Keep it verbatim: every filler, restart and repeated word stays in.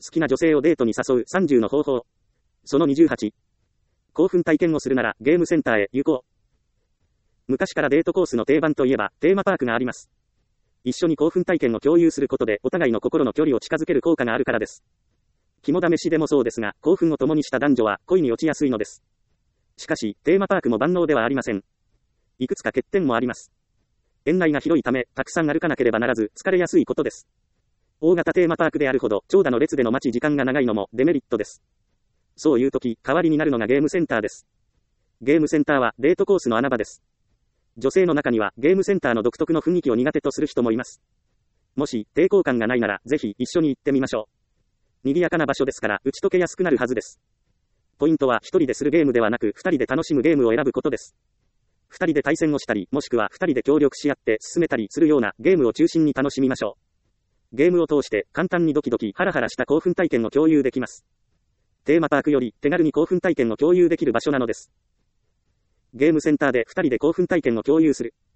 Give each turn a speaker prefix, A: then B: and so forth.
A: きな女性をデートに誘うさんじゅうの方法。そのにじゅうはち。興奮体験をするならゲームセンターへ行こう。昔からデートコースの定番といえばテーマパークがあります。一緒に興奮体験を共有することでお互いの心の距離を近づける効果があるからです。肝試しでもそうですが、興奮を共にした男女は恋に落ちやすいのです。しかし、テーマパークも万能ではありません。いくつか欠点もあります。園内が広いため、たくさん歩かなければならず、疲れやすいことです。大型テーマパークであるほど、長蛇の列での待ち時間が長いのもデメリットです。そういう時、代わりになるのがゲームセンターです。ゲームセンターはデートコースの穴場です。女性の中にはゲームセンターの独特の雰囲気を苦手とする人もいます。もし抵抗感がないなら、ぜひ一緒に行ってみましょう。賑やかな場所ですから打ち解けやすくなるはずです。ポイントは一人でするゲームではなく二人で楽しむゲームを選ぶことです。二人で対戦をしたり、もしくは二人で協力し合って進めたりするようなゲームを中心に楽しみましょう。ゲームを通して簡単にドキドキハラハラした興奮体験を共有できます。テーマパークより手軽に興奮体験を共有できる場所なのです。ゲームセンターで二人で興奮体験を共有する。